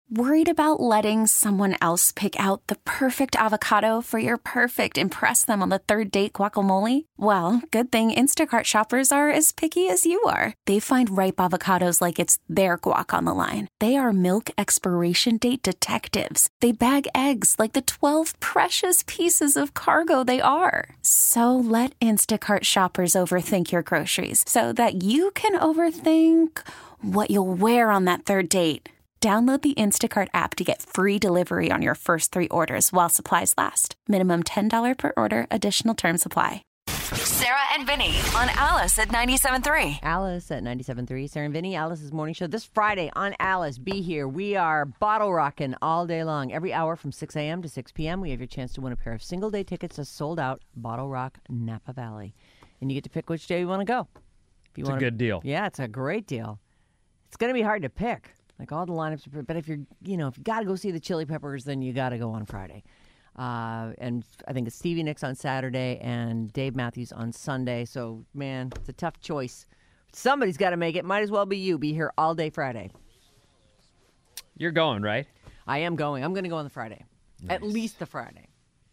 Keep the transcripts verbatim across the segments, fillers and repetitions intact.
Worried about letting someone else pick out the perfect avocado for your perfect impress them on the third date guacamole? Well, good thing Instacart shoppers are as picky as you are. They find ripe avocados like it's their guac on the line. They are milk expiration date detectives. They bag eggs like the twelve precious pieces of cargo they are. So let Instacart shoppers overthink your groceries so that you can overthink what you'll wear on that third date. Download the Instacart app to get free delivery on your first three orders while supplies last. Minimum ten dollars per order. Additional terms apply. Sarah and Vinny on Alice at ninety-seven point three. Alice at ninety-seven point three. Sarah and Vinny, Alice's morning show. This Friday on Alice, be here. We are bottle rocking all day long. Every hour from six a.m. to six p.m. we have your chance to win a pair of single-day tickets to sold-out Bottle Rock Napa Valley. And you get to pick which day you want to go. If you It's wanna, a good deal. Yeah, it's a great deal. It's going to be hard to pick. Like all the lineups, are, but if you're, you know, if you got to go see the Chili Peppers, then you got to go on Friday. Uh, and I think it's Stevie Nicks on Saturday and Dave Matthews on Sunday. So, man, it's a tough choice. Somebody's got to make it. Might as well be you. Be here all day Friday. You're going, right? I am going. I'm going to go on the Friday. Nice. At least the Friday.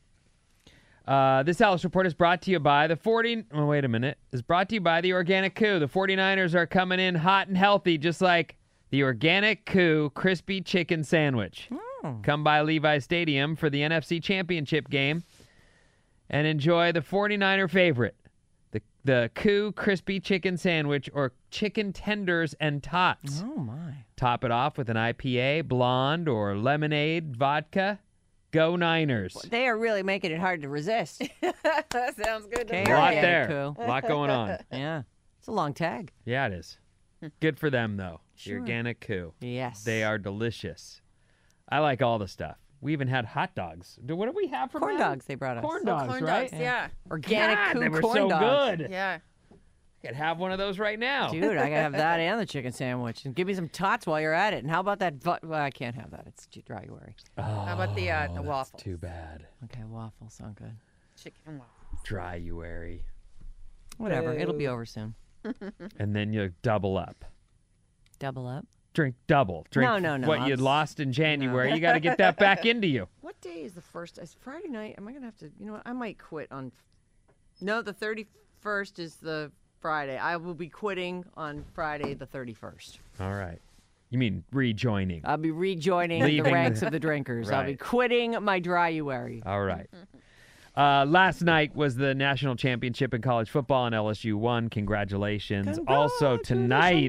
Uh, this Alice Report is brought to you by the forty... Oh, wait a minute. Is brought to you by the Organic Coup. The 49ers are coming in hot and healthy, just like the Organic Coup Crispy Chicken Sandwich. Mm. Come by Levi Stadium for the N F C Championship game and enjoy the 49er favorite, the the Coup Crispy Chicken Sandwich, or chicken tenders and tots. Oh, my. Top it off with an I P A, blonde, or lemonade, vodka. Go Niners. They are really making it hard to resist. That sounds good to Okay, me. A lot Organic there. Coup. A lot going on. Yeah. It's a long tag. Yeah, it is. Good for them, though. Sure. The Organic Coup. Yes. They are delicious. I like all the stuff. We even had hot dogs. Do- What do we have for Corn them? dogs they brought us. Corn Oh, dogs, corn right? dogs, yeah. Organic God, Coup they were corn so dogs. good. Yeah. I could have one of those right now. Dude, I gotta have that and the chicken sandwich, and give me some tots while you're at it. And how about that? Vo- well, I can't have that. It's dryuary. Oh, How about the uh, the that's waffles? too bad. Okay, waffles sound good. Chicken waffles. Dryuary. Whatever, it'll be over soon. And then you double up. Double up. Drink double. Drink No, no, no, what I'm you s- lost in January. You got to get that back into you. What day is the first? Is Friday night? Am I gonna have to? You know what? I might quit on. No, the thirty-first is the Friday. I will be quitting on Friday the thirty-first. All right. You mean rejoining. I'll be rejoining Leaving the the- ranks of the drinkers. I'll be Right. quitting my dryuary. All right. Uh, last night was the national championship in college football, and L S U won. Congratulations. Also tonight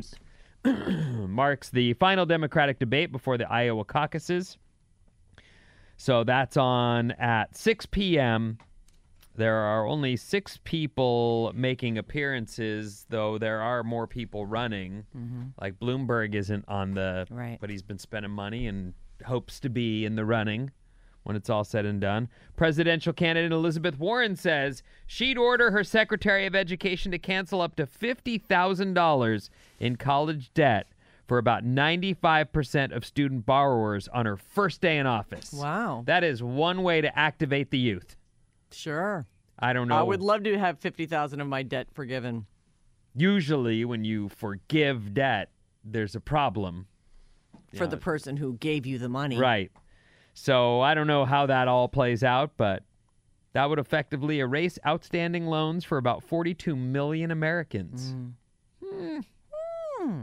marks the final Democratic debate before the Iowa caucuses. So that's on at six p.m. There are only six people making appearances, though there are more people running. Mm-hmm. Like Bloomberg isn't on the, Right. but he's been spending money and hopes to be in the running when it's all said and done. Presidential candidate Elizabeth Warren says she'd order her Secretary of Education to cancel up to fifty thousand dollars in college debt for about ninety-five percent of student borrowers on her first day in office. Wow. That is one way to activate the youth. Sure. I don't know. I would love to have fifty thousand of my debt forgiven. Usually when you forgive debt, there's a problem. For Yeah. the person who gave you the money. Right. So I don't know how that all plays out, but that would effectively erase outstanding loans for about forty-two million Americans. Mm. Hmm.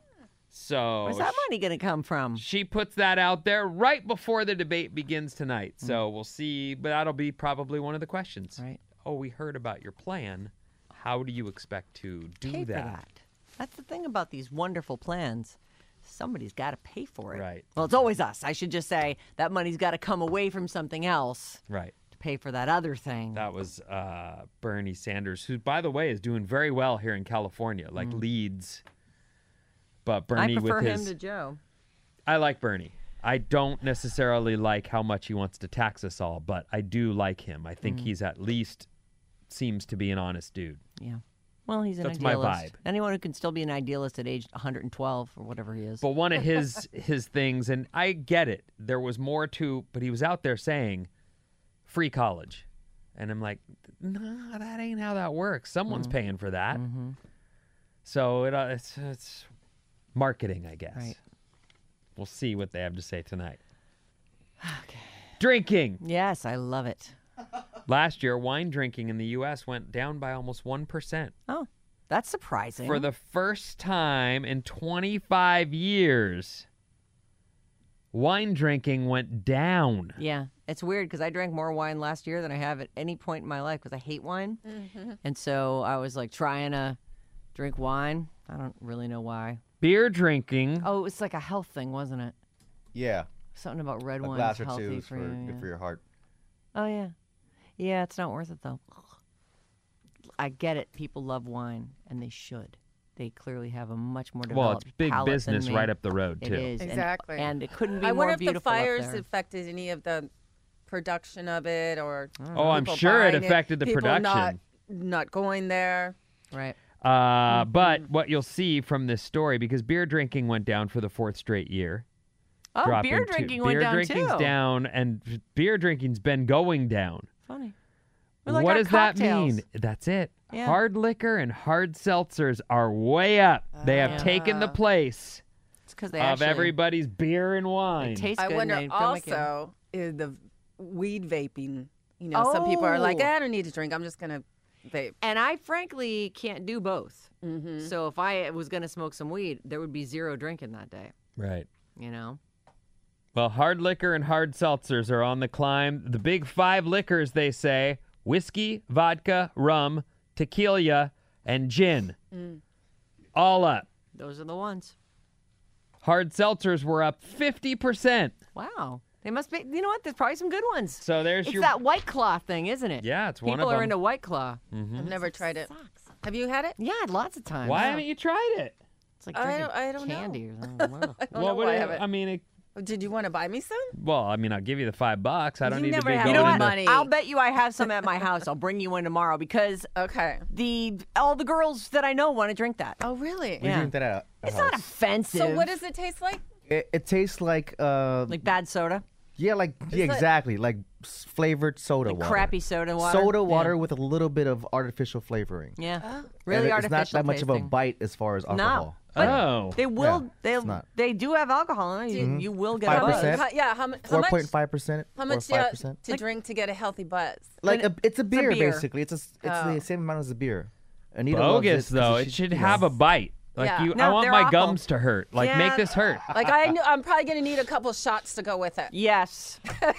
So Where's that money going to come from? she puts that out there right before the debate begins tonight. So Mm. we'll see, but that'll be probably one of the questions. Right. Oh, we heard about your plan. How do you expect to do Pay for that? that. That's the thing about these wonderful plans. Somebody's got to pay for it. Right. Well, it's always us. I should just say that money's got to come away from something else Right. to pay for that other thing. That was uh, Bernie Sanders, who, by the way, is doing very well here in California, like leads. But Bernie Mm. I prefer with him his, to Joe. I like Bernie. I don't necessarily like how much he wants to tax us all, but I do like him. I Mm. think he's at least seems to be an honest dude. Yeah. Well, he's an That's my idealist. vibe. Anyone who can still be an idealist at age one hundred twelve or whatever he is. But one of his his things, and I get it, there was more to, but he was out there saying free college. And I'm like, no, that ain't how that works. Someone's Mm. paying for that. Mm-hmm. So it, uh, it's, it's marketing, I guess. Right. We'll see what they have to say tonight. Okay. Drinking. Yes, I love it. Last year, wine drinking in the U S went down by almost one percent. Oh, that's surprising. For the first time in twenty-five years, wine drinking went down. Yeah, it's weird because I drank more wine last year than I have at any point in my life because I hate wine. Mm-hmm. And so I was like trying to drink wine. I don't really know why. Beer drinking. Oh, it was like a health thing, wasn't it? Yeah. Something about red A wine glass is or healthy two is for for, you. good yeah. for your heart. Oh, yeah. Yeah, it's not worth it, though. I get it. People love wine, and they should. They clearly have a much more Well, developed it's big palate than business me. right up the road, It too. is. and- Exactly. And, it couldn't be I more wonder if the beautiful up fires there. affected any of the production of it, or Oh, I'm people sure it buying affected the people production. Not, not going there. Right. Uh, Mm-hmm. but what you'll see from this story, because beer drinking went down for the fourth straight year. Oh, dropping beer to- drinking went beer down, drinking's too. down, and beer drinking's been going down. Funny. We like what our does that cocktails. mean? That's it. Yeah. Hard liquor and hard seltzers are way up. They have Yeah. taken the place It's because they of actually everybody's beer and wine. they taste I good wonder and they don't make you- also is the weed vaping. You know, some people are like, Oh. I don't need to drink. I'm just gonna vape. And I frankly can't do both. Mm-hmm. So if I was going to smoke some weed, there would be zero drinking that day. Right. You know? Well, hard liquor and hard seltzers are on the climb. The big five liquors, they say: whiskey, vodka, rum, tequila, and gin. Mm. All up. Those are the ones. Hard seltzers were up fifty percent. Wow. They must be, you know what? There's probably some good ones. So there's It's your... that White Claw thing, isn't it? Yeah, it's one People of are them. into White Claw. I've never tried it. Sucks. Have you had it? Yeah, lots of times. Why haven't you tried it? It's like I drinking don't- I don't know. candy or something. Ugh. I don't Well, know what why I do- haven't. I mean, it, Did you want to buy me some? well, I mean, I'll give you the five bucks. I don't You need never to be have going You know what? into- money. I'll bet you I have some at my house. I'll bring you one tomorrow because Okay. the all the girls that I know want to drink that. Oh, really? We Yeah. drink that at our It's house. not offensive. So what does it taste like? It, it tastes like, uh, like bad soda, yeah, like, yeah, like- exactly, like s- flavored soda like water. crappy soda water. Soda water Yeah. with a little bit of artificial flavoring. Yeah, And really it's artificial. not that much of a tasting. bite as far as alcohol. No, but Oh. they will. Yeah, they it's not. they do have alcohol in it. You, you will get Five a buzz. percent? How- yeah. How, mu- how Four much? point five percent. How much Five yeah, percent. to drink to get a healthy buzz? Like a, it's a beer, beer. basically. It's a, s- it's Oh. the same amount as a beer. Anita loves Bogus, it, though. so she- It should you know. have a bite. Like Yeah. you, I No, want they're my awful. gums to hurt. Like Yeah. make this hurt. Like I knew, I'm probably gonna need a couple shots to go with it. Yes.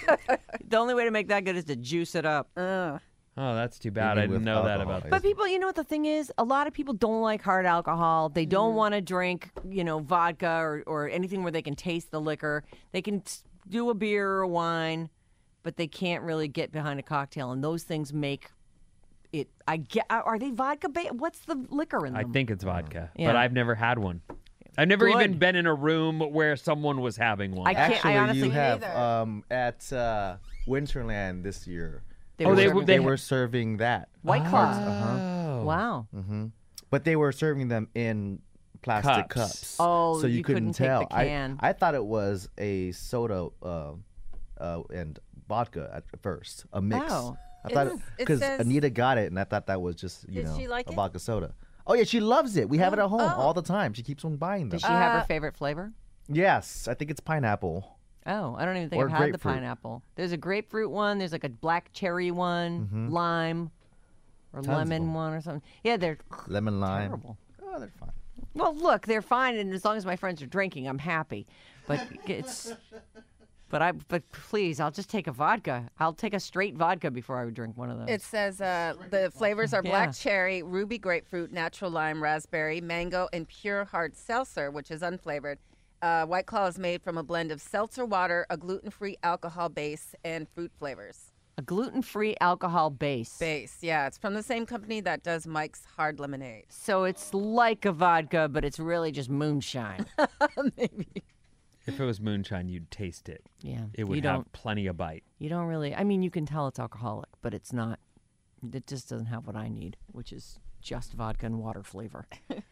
The only way to make that good is to juice it up. Ugh. Oh, that's too bad. I Even didn't with know that alcohol, about it's- But people, you know what the thing is? A lot of people don't like hard alcohol. They don't want to drink, you know, vodka or, or anything where they can taste the liquor. They can s- do a beer or a wine, but they can't really get behind a cocktail. And those things make it. I get. Are they vodka? Ba- What's the liquor in I them? think it's vodka, but Yeah. I've never had one. I've never Good. even been in a room where someone was having one. I can't. Actually, I honestly you have either. um, at uh, Winterland this year. They Oh, were they serving were- They they- were serving that. White Claws. Oh. Wow. hmm But they were serving them in plastic Cups. cups. Oh, so you, you couldn't, couldn't take tell. the can. I, I thought it was a soda uh, uh, and vodka at first, a mix. Oh. I thought It's- it because says- Anita got it, and I thought that was just you Did know she like a it? vodka soda. Oh yeah, she loves it. We have it at home Oh. all the time. She keeps on buying them. Does she have her Uh, favorite flavor? Yes, I think it's pineapple. Oh, I don't even think Or I've had the grapefruit. pineapple. There's a grapefruit one. There's like a black cherry one, lime, or Tons of lemon them. one or something. Yeah, they're Lemon lime. terrible. Oh, they're fine. Well, look, they're fine, and as long as my friends are drinking, I'm happy. But it's, but I, but please, I'll just take a vodka. I'll take a straight vodka before I would drink one of those. It says uh, the flavors are Yeah. black cherry, ruby grapefruit, natural lime, raspberry, mango, and pure hard seltzer, which is unflavored. Uh, White Claw is made from a blend of seltzer water, a gluten-free alcohol base, and fruit flavors. a gluten-free alcohol base. Base, yeah. It's from the same company that does Mike's Hard Lemonade. So it's like a vodka, but it's really just moonshine. Maybe. If it was moonshine, you'd taste it. Yeah, It would you have don't. plenty of bite. You don't really. I mean, you can tell it's alcoholic, but it's not. It just doesn't have what I need, which is just vodka and water flavor.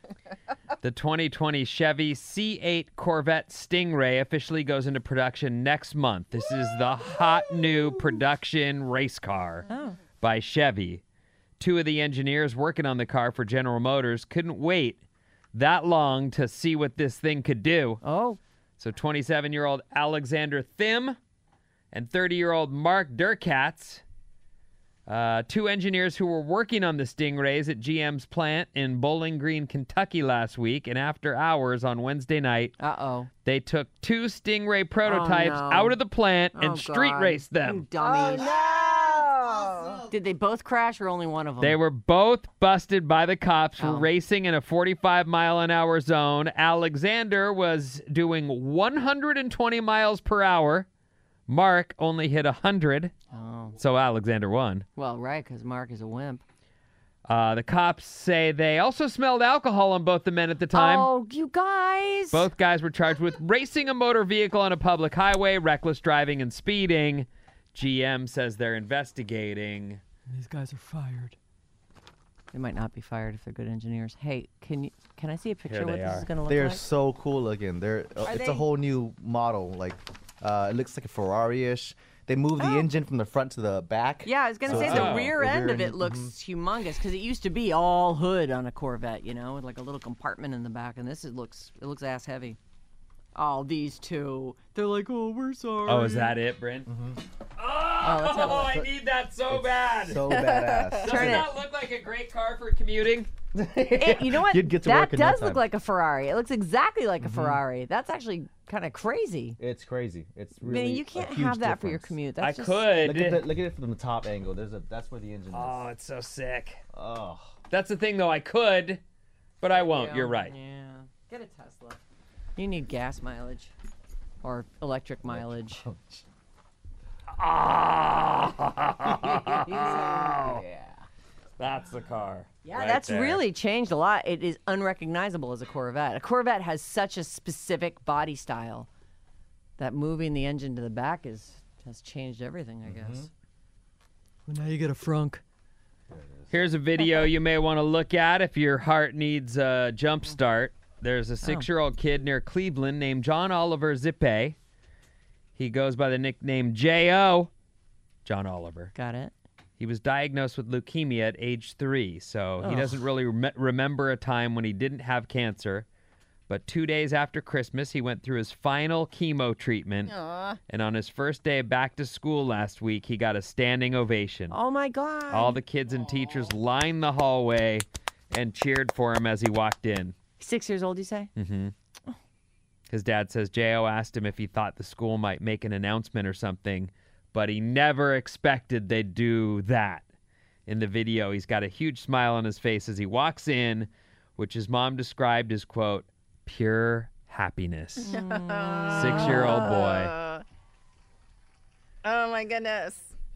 The twenty twenty Chevy C eight Corvette Stingray officially goes into production next month. This is the hot new production race car Oh. by Chevy. Two of the engineers working on the car for General Motors couldn't wait that long to see what this thing could do. Oh, So twenty-seven-year-old Alexander Thim and thirty-year-old Mark Durkatz, uh, two engineers who were working on the Stingrays at G M's plant in Bowling Green, Kentucky last week, and after hours on Wednesday night, Uh-oh. they took two Stingray prototypes no. out of the plant and Oh, street God. raced You them. dummies. Oh, Did they both crash or only one of them? They were both busted by the cops for Oh. racing in a forty-five mile an hour zone. Alexander was doing one hundred twenty miles per hour. Mark only hit one hundred, Oh. so Alexander won. Well, right, because Mark is a wimp. Uh, the cops say they also smelled alcohol on both the men at the time. Oh, you guys. Both guys were charged with racing a motor vehicle on a public highway, reckless driving, and speeding. G M says they're investigating. These guys are fired. They might not be fired if they're good engineers. Hey, can you can I see a picture Here of what they this are. is going to look They're like? so cool looking. They're uh, Are it's they- a whole new model. Like uh, it looks like a Ferrari-ish. They moved the Oh. engine from the front to the back. Yeah, I was going to So say it's the Oh. rear the end rear of it end, looks humongous because it used to be all hood on a Corvette, you know, with like a little compartment in the back, and this it looks it looks ass heavy. Oh, these two, they're like, oh, we're sorry. Oh, is that it, Bryn? Oh, let's have a Oh, look. I need that so bad. So badass. Doesn't Turn it. that look like a great car for commuting? It- you know what? You'd get to that work in no does look time. like a Ferrari. It looks exactly like a Ferrari. That's actually kind of crazy. It's crazy. It's I really mean, you a can't huge have that for your difference. commute. I That's just, could. Look at, the, look at it from the top angle. There's a that's where the engine is. Oh, it's so sick. Oh. That's the thing, though. I could, but I won't. You're right. Yeah. Get a Tesla. You need gas mileage or electric mileage. Oh, that's the car. Yeah, right that's there. really changed a lot. It is unrecognizable as a Corvette. A Corvette has such a specific body style that moving the engine to the back is has changed everything, I guess. Well, now you get a frunk. Here's a video you may want to look at if your heart needs a jump start. There's a six-year-old kid near Cleveland named John Oliver Zippe. He goes by the nickname J O. John Oliver. Got it. He was diagnosed with leukemia at age three, so he Ugh. doesn't really rem- remember a time when he didn't have cancer. But two days after Christmas, he went through his final chemo treatment. Aw. And on his first day back to school last week, he got a standing ovation. Oh my God. All the kids and teachers lined the hallway and cheered for him as he walked in. Six years old, you say? Mm-hmm. His dad says J O asked him if he thought the school might make an announcement or something, but he never expected they'd do that. In the video, he's got a huge smile on his face as he walks in, which his mom described as, quote, pure happiness. Six-year-old boy. Uh, oh my goodness.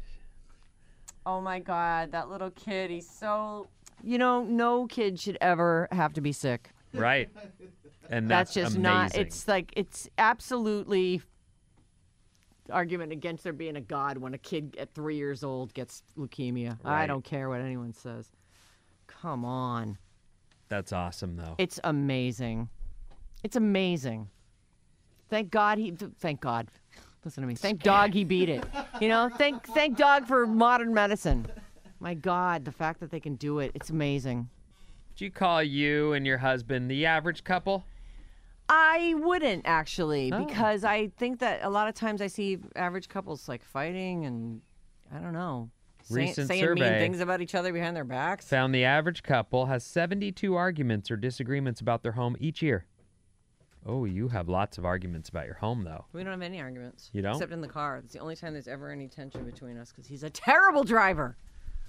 Oh my God, that little kid, he's so. You know, no kid should ever have to be sick. Right. And That's, that's, just amazing. not. It's like it's absolutely argument against there being a God when a kid at three years old gets leukemia. I Right. don't care what anyone says. Come on, That's awesome, though. it's amazing. It's amazing. Thank God he. Thank God. Listen to me. Thank dog he beat it. You know. Thank thank dog for modern medicine. My God, the fact that they can do it, it's amazing. Would you call you and your husband the average couple? I wouldn't actually, Oh. because I think that a lot of times I see average couples like fighting and I don't know, say, Recent saying mean survey things about each other behind their backs. Found the average couple has seventy-two arguments or disagreements about their home each year. Oh, you have lots of arguments about your home, though. We don't have any arguments. You don't? Except in the car. It's the only time there's ever any tension between us because he's a terrible driver.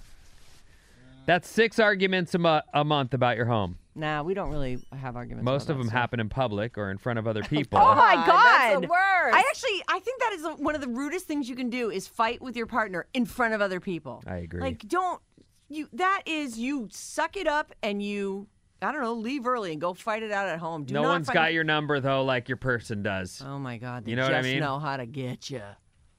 That's six arguments a, mo- a month about your home. Nah, we don't really have arguments. Most about of that them stuff. happen in public or in front of other people. Oh my God, God! that's the worst. I actually, I think that is one of the rudest things you can do is fight with your partner in front of other people. I agree. Like, don't you? That is you suck it up and you, I don't know, leave early and go fight it out at home. Do no not one's fight got with- your number, though, like your person does. Oh my God! They You know what I just mean? know how to get you.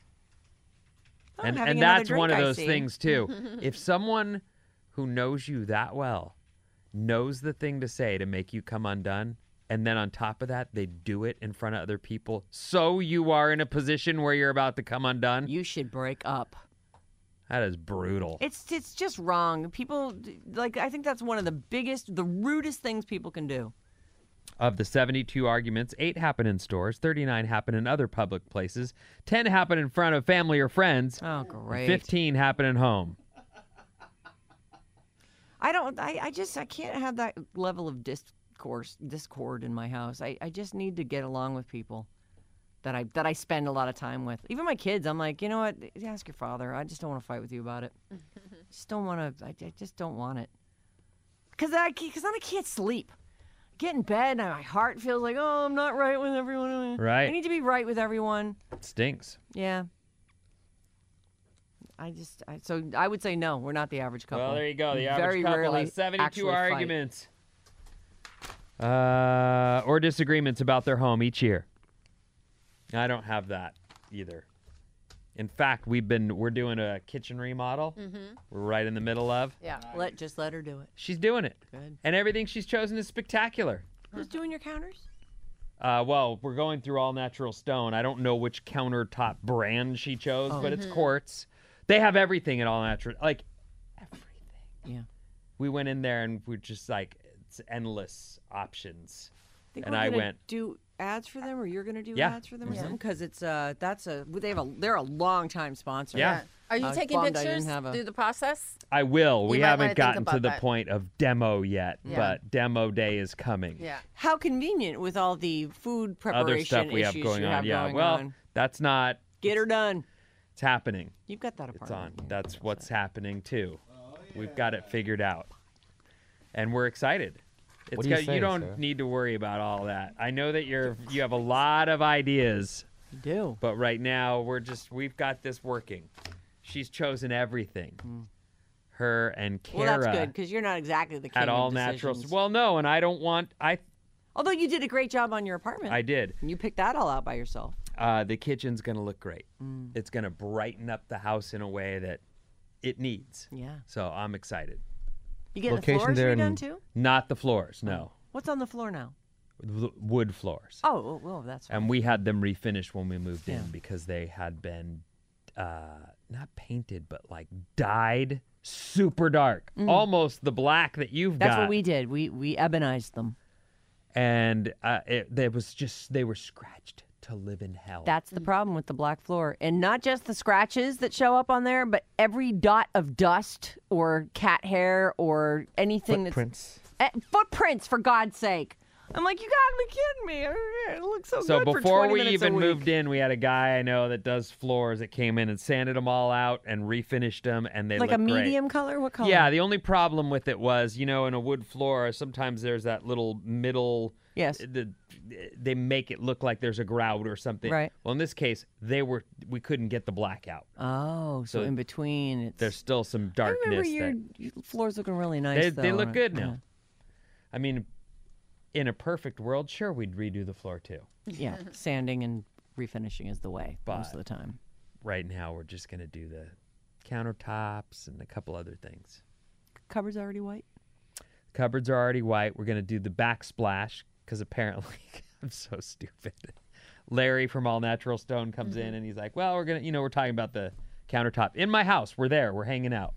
and and that's one of those things, too. If someone who knows you that well knows the thing to say to make you come undone, and then on top of that, they do it in front of other people, so you are in a position where you're about to come undone, You should break up. that is brutal. It's it's just wrong. People like I think that's one of the biggest, the rudest things people can do. Of the seventy-two arguments, eight happen in stores, thirty-nine happen in other public places, ten happen in front of family or friends, Oh, great. fifteen happen at home. I don't. I, I just. I can't have that level of discourse, discord in my house. I, I just need to get along with people that I that I spend a lot of time with. Even my kids. I'm like, you know what? Ask your father. I just don't want to fight with you about it. just don't want to. I, I just don't want it. Cause I because then I can't sleep. Get in bed and my heart feels like, oh, I'm not right with everyone. Right. I need to be right with everyone. It stinks. Yeah. I just, I, so I would say no, we're not the average couple. Well, there you go. The We average very couple rarely has seventy-two actually fight. arguments uh, or disagreements about their home each year. I don't have that either. In fact, we've been we're doing a kitchen remodel. Mm-hmm. We're right in the middle of. Yeah. Let just let her do it. She's doing it, Good. and everything she's chosen is spectacular. Who's doing your counters? Uh, well, we're going through all natural stone. I don't know which countertop brand she chose, Oh. but it's quartz. They have everything at all natural, like everything. Yeah. We went in there and we're just like, it's endless options. Think And we're I gonna went- do ads for them, or you're gonna do Yeah. ads for them, or something? Because it's uh, that's a they have a they're a long time sponsor. Yeah. Are you I was taking bummed I didn't pictures have a- through the process? I will. We You might wanna haven't think gotten to about the that. point of demo yet, Yeah. but demo day is coming. Yeah. How convenient with all the food preparation Other stuff we have issues going you on. have Yeah. going Well, on. that's not. Get her done. It's happening. You've got that It's apartment. on. Yeah, That's that's what's it. happening too. We've got it figured out, and we're excited. It's What do you got- say, don't Sarah? need to worry about all that. I know that you're you have a lot of ideas, You do. but right now we're just we've got this working. She's chosen everything. Her and Kara Hmm. Well, that's good because you're not exactly the king had of all natural. decisions. Well, no, and I don't want. I Although you did a great job on your apartment. I did. You picked that all out by yourself. Uh, the kitchen's gonna look great. Mm. It's gonna brighten up the house in a way that it needs. Yeah. So I'm excited. You getting the Location floors there redone in- too? Not the floors, no. What's on the floor now? The wood floors. Oh, well, well that's right. And we had them refinished when we moved in Yeah. because they had been uh, not painted, but like dyed super dark, almost the black that you've Mm. That's got. what we did. We we ebonized them. And uh, it, it was just they were scratched to live in hell. That's the problem with the black floor. And not just the scratches that show up on there, but every dot of dust or cat hair or anything Footprints. that's eh, footprints, for God's sake. I'm like, you gotta be kidding me. It looks so, So good for before twenty we minutes a even week. moved in, we had a guy I know that does floors that came in and sanded them all out and refinished them, and they like look a great. medium color? What color? Yeah, the only problem with it was, you know, in a wood floor, sometimes there's that little middle. Yes. The, they make it look like there's a grout or something. Right. Well, in this case, they were. We couldn't get the black out. Oh, so, So in between, it's. There's still some I remember darkness. your, that, your floors looking really nice. they though, they look on it. good now. I mean, in a perfect world, sure, we'd redo the floor too. Yeah, yeah. Sanding and refinishing is the way most of But- the time. Right now, we're just gonna do the countertops and a couple other things. Cupboards already white. Cupboards are already white. We're gonna do the backsplash because apparently I'm so stupid. Larry from All Natural Stone comes in and he's like, "Well, we're gonna, you know, we're talking about the countertop in my house. We're there. We're hanging out."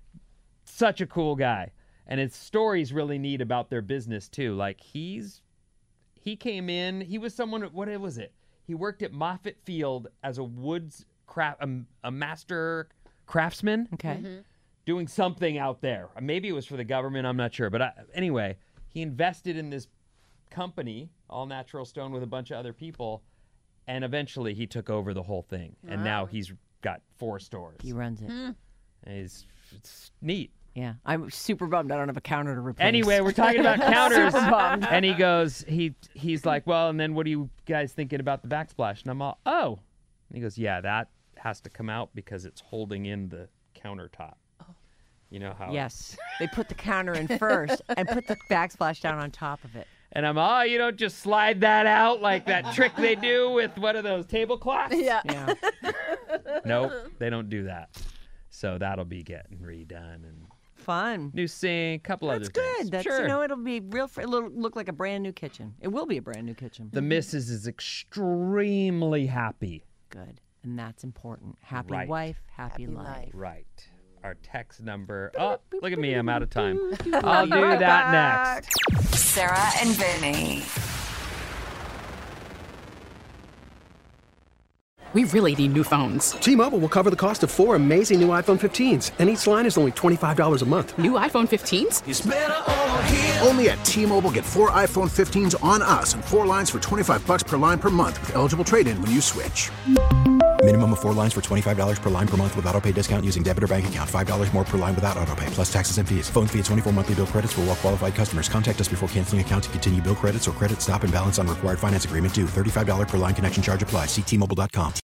Such a cool guy, and his story's really neat about their business too. Like he's he came in. He was someone. What was it? He worked at Moffett Field as a woods craft, a, a master craftsman. Okay. Doing something out there. Maybe it was for the government. I'm not sure. But I, anyway, he invested in this company, All Natural Stone, with a bunch of other people, and eventually he took over the whole thing. And now he's got four stores. He runs it. And he's, it's neat. Yeah, I'm super bummed. I don't have a counter to replace. Anyway, we're talking about counters, Super bummed. and he goes, he he's like, well, and then what are you guys thinking about the backsplash? And I'm all, oh. And he goes, yeah, that has to come out because it's holding in the countertop. You know how? Yes, they put the counter in first and put the backsplash down on top of it. And I'm, oh, you don't just slide that out like that trick they do with what are those tablecloths? Yeah. Yeah, Nope, they don't do that. So that'll be getting redone and fun. new sink, couple That's other things. good. That's sure. you know, it'll be real. Fr- it'll look like a brand new kitchen. It will be a brand new kitchen. The missus is extremely happy. Good, and that's important. Happy Right. wife, happy, Happy life. life. Right. Our text number. Oh, look at me. I'm out of time. I'll do that next. Sarah and Vinny. We really need new phones. T-Mobile will cover the cost of four amazing new iPhone fifteens, and each line is only twenty-five dollars a month. New iPhone fifteens? It's better over here. Only at T-Mobile, get four iPhone fifteens on us and four lines for twenty-five bucks per line per month with eligible trade-in when you switch. Minimum of four lines for twenty-five dollars per line per month with autopay discount using debit or bank account. five dollars more per line without autopay, plus taxes and fees. Phone fee at twenty-four monthly bill credits for well-qualified customers. Contact us before canceling account to continue bill credits or credit stop and balance on required finance agreement due. thirty-five dollars per line connection charge applies. See T Mobile dot com.